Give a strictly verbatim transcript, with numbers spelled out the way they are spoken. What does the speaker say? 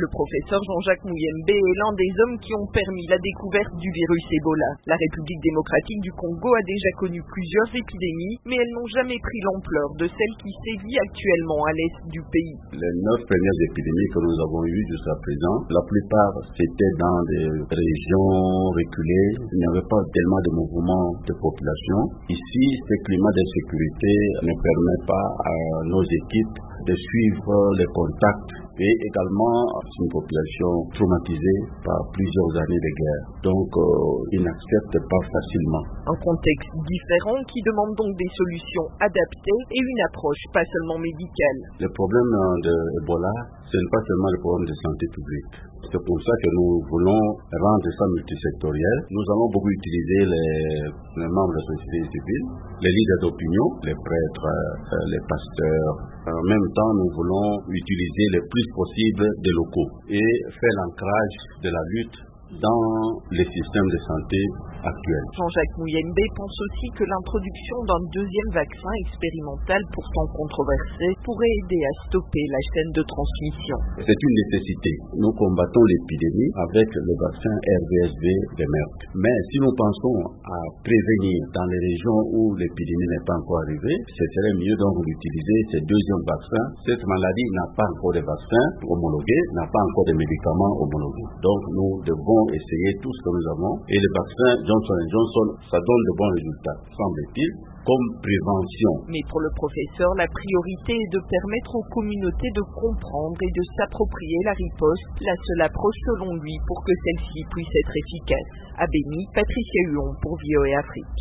Le professeur Jean-Jacques Muyembe est l'un des hommes qui ont permis la découverte du virus Ebola. La République démocratique du Congo a déjà connu plusieurs épidémies, mais elles n'ont jamais pris l'ampleur de celle qui sévit actuellement à l'est du pays. Les neuf premières épidémies que nous avons eues jusqu'à présent, la plupart c'était dans des régions reculées, il n'y avait pas tellement de mouvement de population. Ici, ce climat d'insécurité ne permet pas à nos équipes de suivre les contacts et également c'est une population traumatisée par plusieurs années de guerre. Donc, euh, ils n'acceptent pas facilement. Un contexte différent qui demande donc des solutions adaptées et une approche pas seulement médicale. Le problème de Ebola, ce n'est pas seulement le problème de santé publique. C'est pour ça que nous voulons rendre ça multisectoriel. Nous allons beaucoup utiliser les, les membres de la société civile, les leaders d'opinion, les prêtres, euh, les pasteurs. En même temps, nous voulons utiliser le plus possible des locaux et faire l'ancrage de la lutte dans les systèmes de santé actuels. Jean-Jacques Muyembe pense aussi que l'introduction d'un deuxième vaccin expérimental pourtant controversé pourrait aider à stopper la chaîne de transmission. C'est une nécessité. Nous combattons l'épidémie avec le vaccin R V S V de Merck. Mais si nous pensons à prévenir dans les régions où l'épidémie n'est pas encore arrivée, ce serait mieux donc d'utiliser ce deuxième vaccin. Cette maladie n'a pas encore de vaccin homologué, n'a pas encore de médicaments homologués. Donc nous devons essayer tout ce que nous avons. Et le vaccin Johnson and Johnson, ça donne de bons résultats, semble-t-il, comme prévention. Mais pour le professeur, la priorité est de permettre aux communautés de comprendre et de s'approprier la riposte, la seule approche selon lui pour que celle-ci puisse être efficace. À Béni, Patricia Huon pour V O A Afrique.